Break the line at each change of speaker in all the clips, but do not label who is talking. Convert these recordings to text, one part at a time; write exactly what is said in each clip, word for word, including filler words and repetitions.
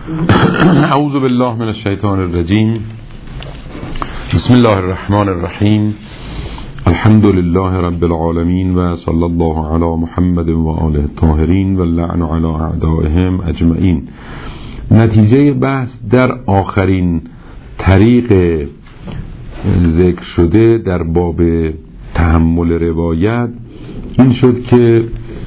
اعوذ بالله من الشیطان الرجیم. بسم الله الرحمن الرحیم. الحمد لله رب العالمین و صلی الله علی محمد و آله الطاهرین و اللعن علی اعدائهم اجمعین. نتیجه بحث در آخرین طریق ذکر شده در باب تحمل روایت این شد که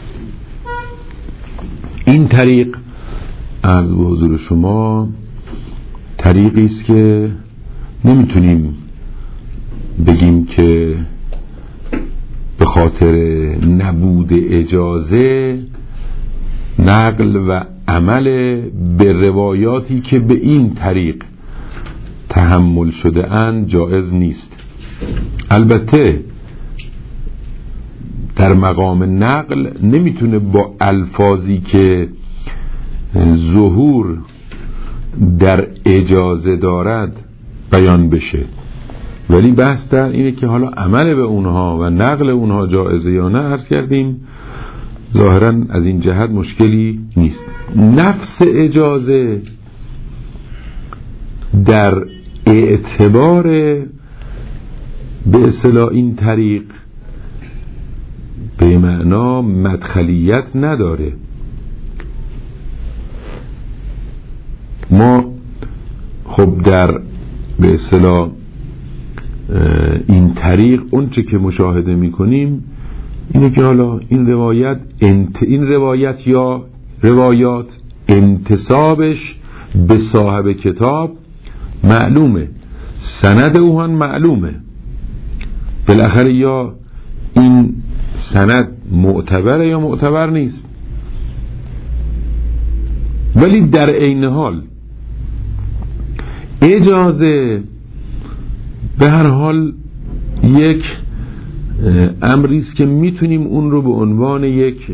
این طریق از حضور شما طریقی است که نمیتونیم بگیم که به خاطر نبود اجازه نقل و عمل به روایاتی که به این طریق تحمل شده اند جایز نیست. البته در مقام نقل نمیتونه با الفاظی که ظهور در اجازه دارد بیان بشه، ولی بحث در اینه که حالا عمل به اونها و نقل اونها جایزه یا نه. عرض کردیم ظاهرا از این جهت مشکلی نیست. نفس اجازه در اعتبار به اصطلاح این طریق به معنا مدخلیت نداره. ما خب در به اصطلاح این طریق اون چه که مشاهده میکنیم اینه که حالا این روایت انت این روایت یا روایات انتسابش به صاحب کتاب معلومه، سند او هم معلومه، بالاخره یا این سند معتبره یا معتبر نیست. ولی در عین حال اجازه به هر حال یک امری است که میتونیم اون رو به عنوان یک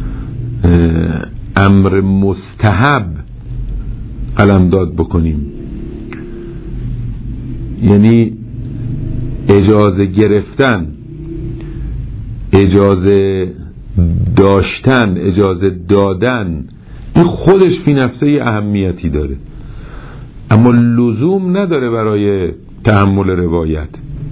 امر مستحب قلمداد بکنیم. یعنی اجازه گرفتن، اجازه داشتن، اجازه دادن، این خودش فی نفسه اهمیتی داره، اما لزوم نداره برای تحمل روایت.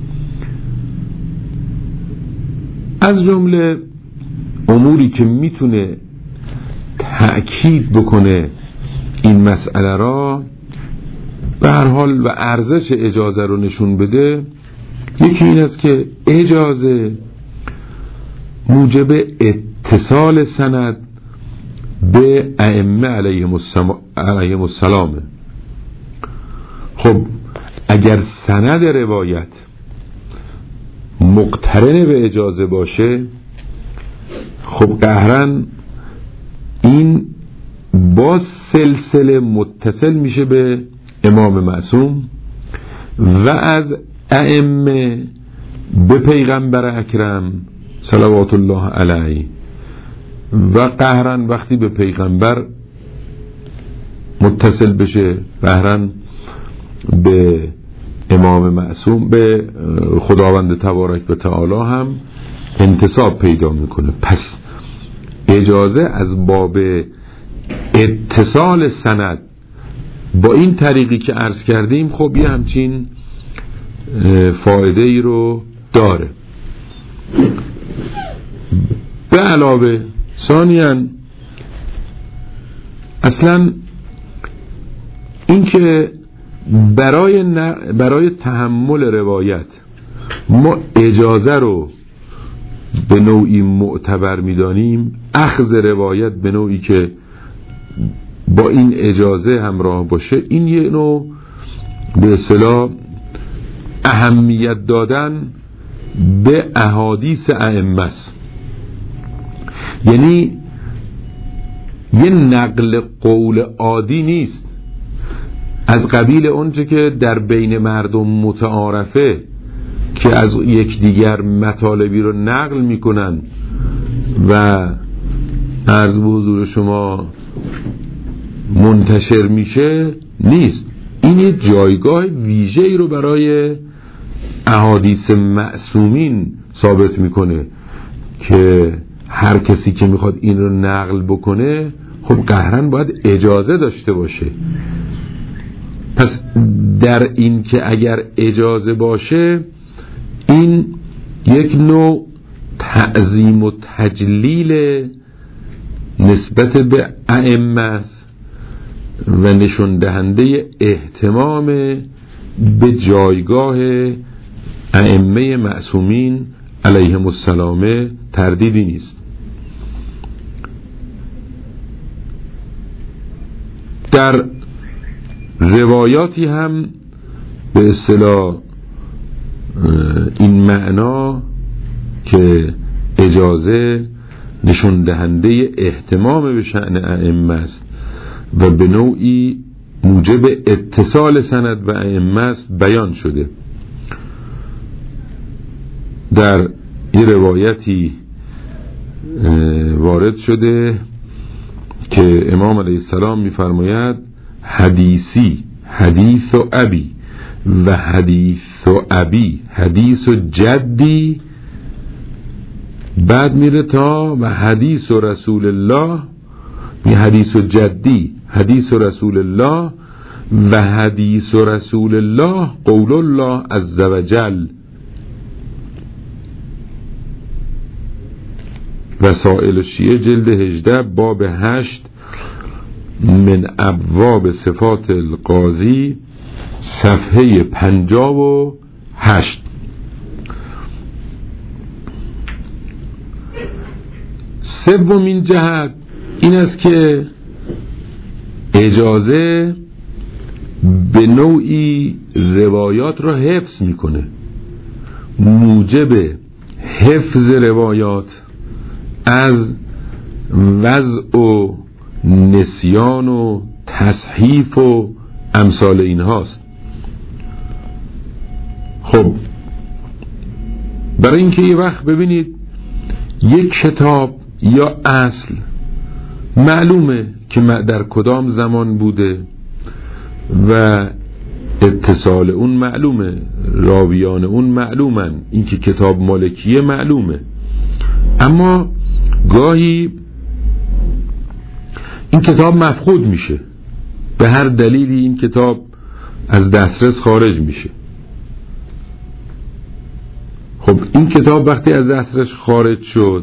از جمله اموری که میتونه تأکید بکنه این مسئله را به هر حال و ارزش اجازه رو نشون بده، یکی این است که اجازه موجب اتصال سند به ائمه علیهم السلام. خب اگر سند روایت مقترن به اجازه باشه، خب قهرن این با سلسله متصل میشه به امام معصوم و از ائمه به پیغمبر اکرم صلوات الله علیه، و قهرن وقتی به پیغمبر متصل بشه قهرن به امام معصوم، به خداوند تبارک و تعالی هم انتساب پیدا میکنه. پس اجازه از باب اتصال سند با این طریقی که عرض کردیم خب یه همچین فایده ای رو داره. به علاوه ثانیاً اصلا این که برای, ن... برای تحمل روایت ما اجازه رو به نوعی معتبر میدانیم، اخذ روایت به نوعی که با این اجازه همراه باشه، این یه نوع به اصطلاح اهمیت دادن به احادیث ائمه است. یعنی یه نقل قول عادی نیست از قبیل اونچه که در بین مردم متعارفه که از یکدیگر مطالبی رو نقل میکنن و عرض به حضور شما منتشر میشه نیست. این یه جایگاه ویژه‌ای رو برای احادیث معصومین ثابت میکنه که هر کسی که میخواد این رو نقل بکنه خب قهرن باید اجازه داشته باشه. پس در این که اگر اجازه باشه، این یک نوع تعظیم و تجلیل نسبت به ائمه است و نشون دهنده اهتمام به جایگاه ائمه معصومین علیهم السلام تردیدی نیست. در روایاتی هم به اصطلاح این معنا که اجازه نشون دهنده اهتمام به شأن ائمه است و به نوعی موجب اتصال سند به ائمه است بیان شده. در این روایتی وارد شده که امام علیه السلام می‌فرماید حدیثی حدیث و ابی و حدیث و ابی حدیث و جدی، بعد میره تا و حدیث و رسول الله، می حدیث و جدی حدیث و رسول الله و حدیث و رسول الله قول الله عز وجل. رسائل الشیعه جلد هجده باب هشت من ابواب صفات القاضی صفحه پنجاه و هشت. سومین جهت این است که اجازه به نوعی روایات را حفظ میکنه، موجب حفظ روایات از وضع و نسیان و تصحیف و امثال این هاست. خب برای اینکه یه وقت ببینید یک کتاب یا اصل معلومه که در کدام زمان بوده و اتصال اون معلومه، راویان اون معلومن، اینکه کتاب مالکیه معلومه، اما گاهی این کتاب مفقود میشه، به هر دلیلی این کتاب از دسترس خارج میشه. خب این کتاب وقتی از دسترس خارج شد،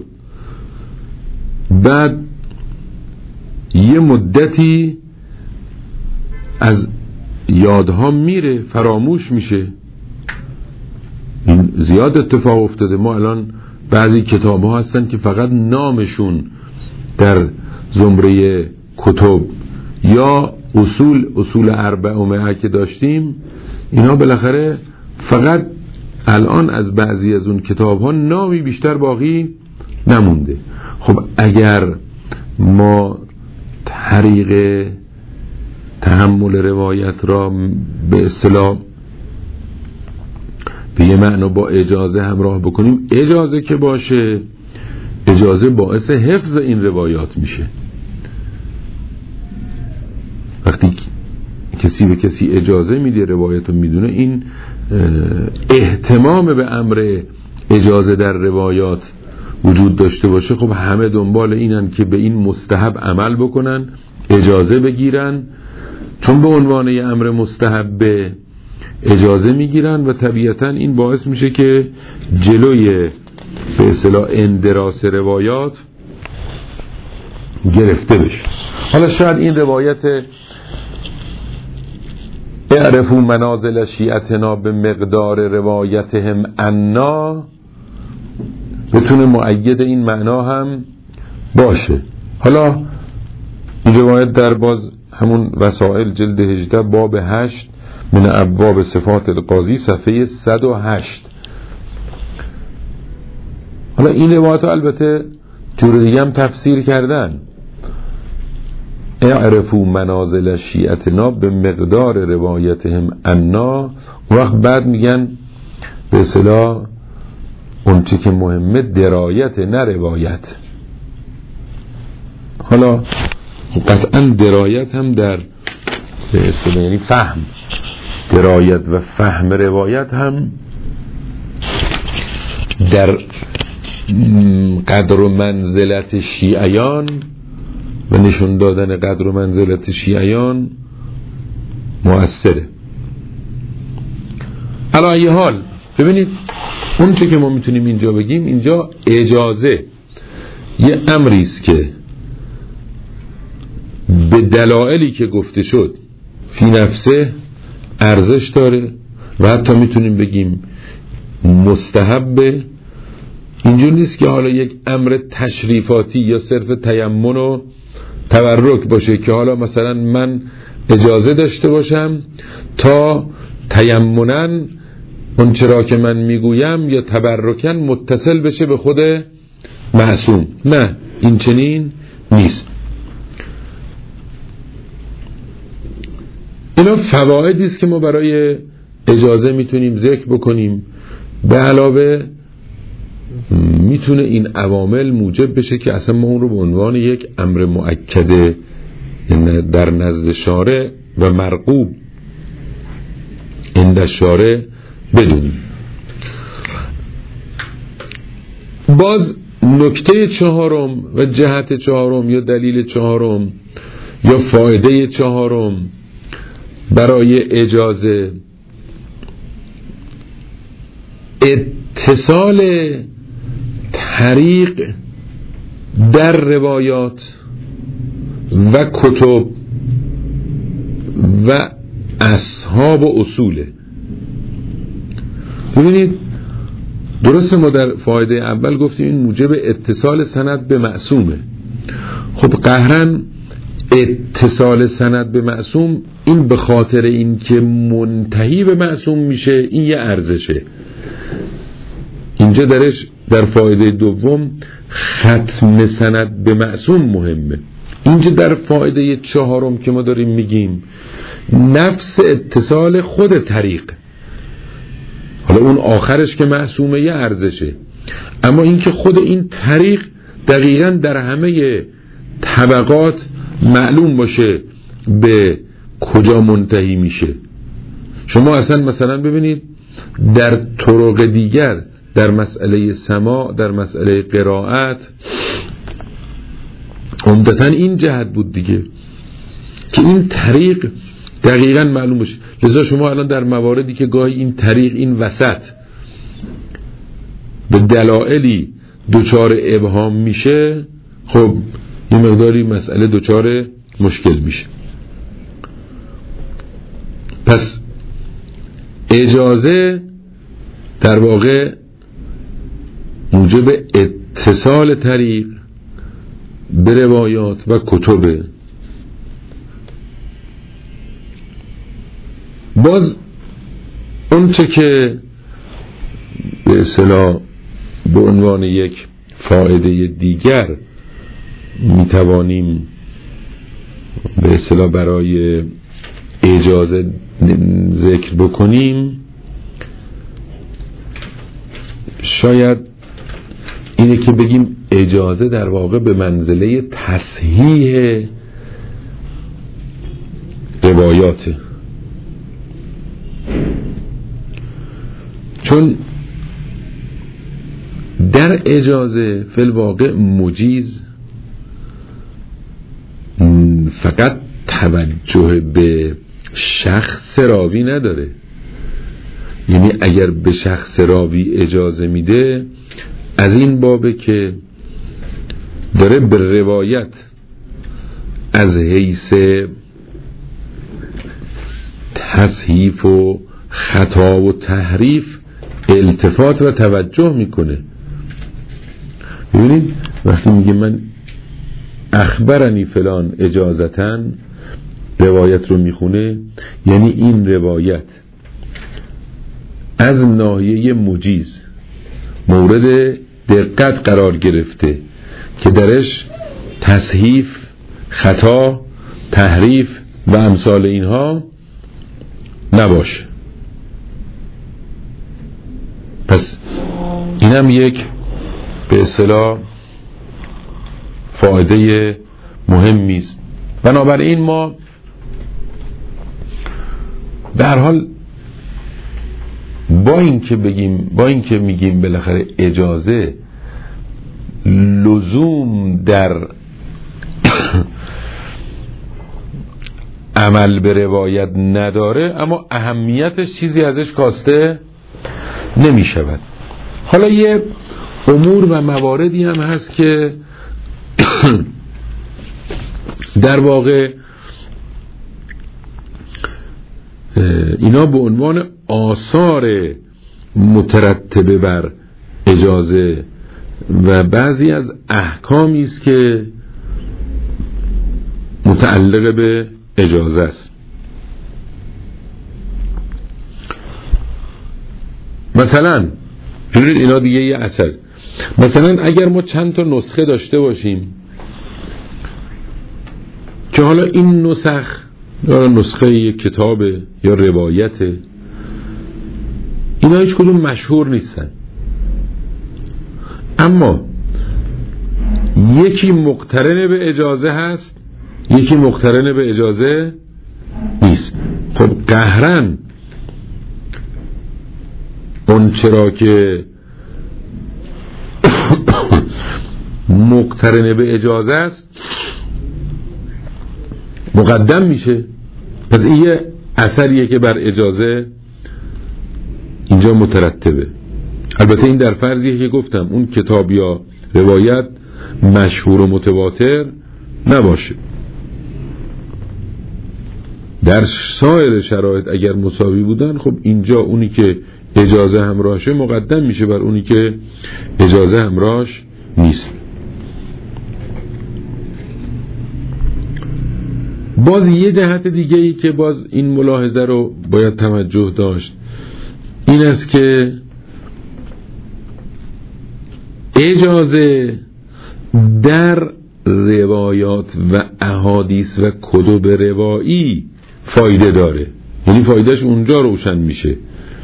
بعد یه مدتی از یادها میره، فراموش میشه. این زیاد اتفاق افتاده. ما الان بعضی کتاب ها هستن که فقط نامشون در زمره کتب یا اصول اصول اربعه که داشتیم، اینا بالاخره فقط الان از بعضی از اون کتاب ها نامی بیشتر باقی نمونده. خب اگر ما طریق تحمل روایت را به اصطلاح به یه معنا با اجازه همراه بکنیم، اجازه که باشه، اجازه باعث حفظ این روایات میشه. وقتی کسی به کسی اجازه میده روایت رو میدونه، این اهتمام به امر اجازه در روایات وجود داشته باشه. خب همه دنبال اینن که به این مستحب عمل بکنن، اجازه بگیرن، چون به عنوان یه امر مستحب به اجازه میگیرن و طبیعتا این باعث میشه که جلوی به اصطلاح اندراس روایات گرفته بشه. حالا شاید این روایت اعرفوا منازل شیعتنا به مقدار روایتهم عنا بتونه مؤید این معنا هم باشه. حالا این روایت در باز همون وسائل جلد هجده باب هشت من ابواب صفات القاضی صفحه صد و هشت. حالا این روایت ها البته جور دیگه هم تفسیر کردن، اعرفوا منازل شیعتنا به مقدار روایتهم عنا، وقت بعد میگن به اصطلاح اون چی که مهمه درایت نه روایت. حالا قطعا درایت هم در به اصطلاح یعنی فهم، درایت و فهم روایت هم در قدر و منزلت شیعیان و نشون دادن قدر و منزلت شیعیان مؤثره. علی ای حال ببینید اون چه که ما میتونیم اینجا بگیم، اینجا اجازه یه امری است که به دلایلی که گفته شد فی نفسه ارزش داره و حتی میتونیم بگیم مستحبه. اینجور نیست که حالا یک امر تشریفاتی یا صرف تیمن و تبرک باشه که حالا مثلا من اجازه داشته باشم تا تیمناً اون چرا که من میگویم یا تبرکن متصل بشه به خود معصوم. نه، این چنین نیست. اینا فوایدی است که ما برای اجازه میتونیم ذکر بکنیم. به علاوه میتونه این عوامل موجب بشه که اصلا ما اون رو به عنوان یک امر مؤکد در نزد شارع و مرغوب عند شارع بدونیم. باز نکته چهارم و جهت چهارم یا دلیل چهارم یا فایده چهارم برای اجازه، اتصال طریق در روایات و کتب و اصحاب و اصوله. ببینید درسته ما در فایده اول گفتیم این موجب اتصال سند به معصومه. خب قهرن اتصال سند به معصوم این به خاطر این که منتهی به معصوم میشه، این یه ارزشه. اینجا درش در فایده دوم ختم سند به معصوم مهمه. اینجا در فایده چهارم که ما داریم میگیم نفس اتصال خود طریق، حالا اون آخرش که معصومه یه ارزشه، اما این که خود این طریق دقیقاً در همه طبقات معلوم باشه به کجا منتهی میشه. شما اصلا مثلا ببینید در طرق دیگر، در مسئله سماع، در مسئله قرائت، عمدتاً این جهت بود دیگه که این طریق دقیقاً معلوم باشه. لذا شما الان در مواردی که گاهی این طریق این وسط به دلایلی دوچار ابهام میشه، خب این مقداری مسئله دوچار مشکل میشه. پس اجازه در واقع موجب اتصال طریق به روایات و کتبه. باز اون چه که به اصطلاح به عنوان یک فایده دیگر میتوانیم به اصطلاح برای اجازه ذکر بکنیم، شاید اینه که بگیم اجازه در واقع به منزله تصحیح روایاته. چون در اجازه فی الواقع مجیز فقط توجه به شخص راوی نداره. یعنی اگر به شخص راوی اجازه میده، از این بابه که داره به روایت از حیث تصحیف و خطا و تحریف التفات و توجه میکنه. ببینید وقتی میگه من اخبرنی فلان اجازتن روایت رو میخونه، یعنی این روایت از ناحیه مجیز مورد دقت قرار گرفته که درش تصحیف، خطا، تحریف و امثال اینها نباشه. پس اینم یک به اصطلاح فایده مهمی است. بنابراین ما به هر حال با این که بگیم با این که میگیم بالاخره اجازه لزوم در عمل به روایت نداره اما اهمیتش چیزی ازش کاسته نمی شود. حالا یه امور و مواردی هم هست که در واقع اینا به عنوان آثار مترتبه بر اجازه و بعضی از احکامی است که متعلق به اجازه است. مثلا ببینید اینا دیگه یه اثر. مثلا اگر ما چند تا نسخه داشته باشیم که حالا این نسخ یا نسخه یک کتاب یا روایت، اینا هیچ کدوم مشهور نیستن، اما یکی مقترن به اجازه هست یکی مقترن به اجازه نیست. خب قهرن اون چرا که مقترن به اجازه است مقدم میشه. پس این یه اثریه که بر اجازه اینجا مترتبه. البته این در فرضیه که گفتم اون کتاب یا روایت مشهور و متواتر نباشه. در سایر شرایط اگر مساوی بودن خب اینجا اونی که اجازه همراهشه مقدم میشه بر اونی که اجازه همراهش نیست. باز یه جهت دیگه ای که باز این ملاحظه رو باید توجه داشت این است که اجازه در روایات و احادیث و کتب روایی فایده داره، یعنی فایدهش اونجا روشن میشه،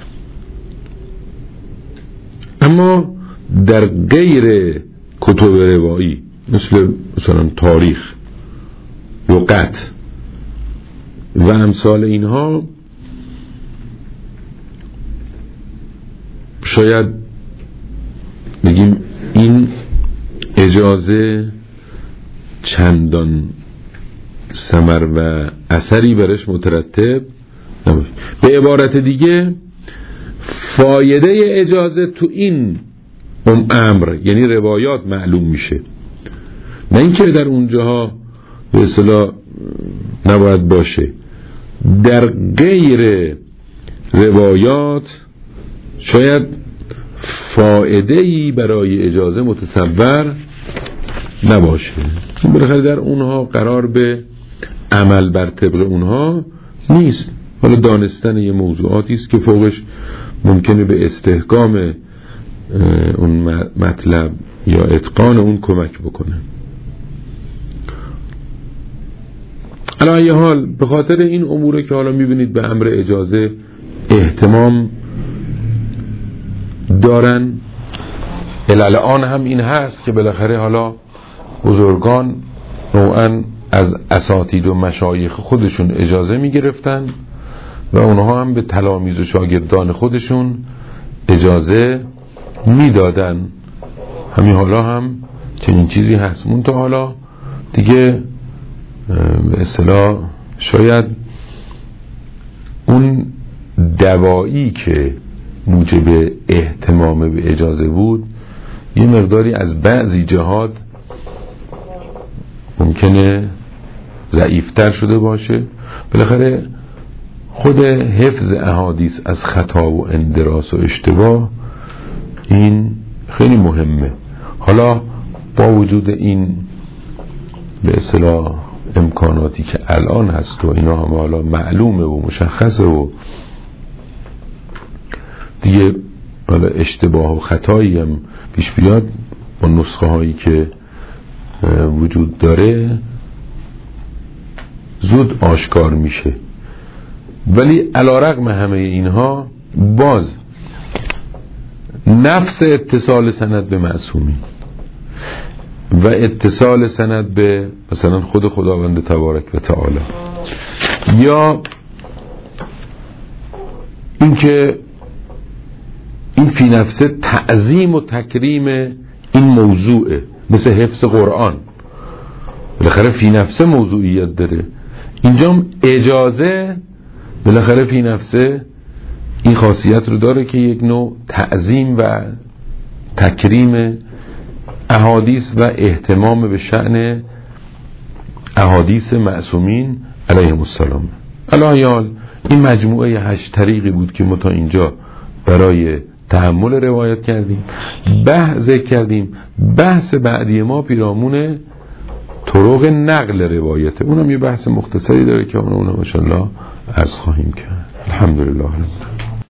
اما در غیر کتب روایی مثل مثلا تاریخ، لغت و امثال اینها شاید بگیم این اجازه چندان ثمر و اثری برش مترتب نباشه. به عبارت دیگه فایده اجازه تو این امر یعنی روایات معلوم میشه، نه اینکه در اونجاها به اصطلاح نباید باشه. در غیر روایات شاید فایده‌ای برای اجازه متصور نباشه، چون بالاخره در اونها قرار به عمل بر طبق اونها نیست. حالا دانستن یه موضوعاتی است که فوقش ممکنه به استحکام اون مطلب یا اتقان اون کمک بکنه. علی ای حال به خاطر این اموره که حالا میبینید به امر اجازه اهتمام دارن. علل آن هم این هست که بالاخره حالا بزرگان نوعا از اساتید و مشایخ خودشون اجازه میگرفتن و اونها هم به تلامیذ و شاگردان خودشون اجازه میدادن. همین حالا هم چنین چیزی هست. منتها حالا دیگه به اصطلاح شاید اون دوایی که موجب اهتمام به اجازه بود یه مقداری از بعضی جهات ممکنه ضعیفتر شده باشه. بالاخره خود حفظ احادیث از خطا و اندراس و اشتباه این خیلی مهمه. حالا با وجود این به اصطلاح امکاناتی که الان هست و اینا هم حالا معلومه و مشخصه و دیگه حالا اشتباه و خطایی هم پیش بیاد با نسخه هایی که وجود داره زود آشکار میشه. ولی علی رغم همه اینها باز نفس اتصال سند به معصومین و اتصال سند به مثلا خود خداوند تبارک و تعالی یا اینکه این فی نفسه تعظیم و تکریم این موضوعه، مثل حفظ قرآن بالاخره فی نفسه موضوعیت داره. اینجا اجازه بالاخره فی نفسه این خاصیت رو داره که یک نوع تعظیم و تکریم احادیث و اهتمام به شأن احادیث معصومین علیهم السلام. الایال این مجموعه هشت طریقی بود که ما تا اینجا برای تحمل روایت کردیم، بحث ذکر کردیم. بحث بعدی ما پیرامون طرق نقل روایته، اونم یه بحث مختصری داره که اونم ماشاءالله عرض خواهیم کرد. الحمدلله.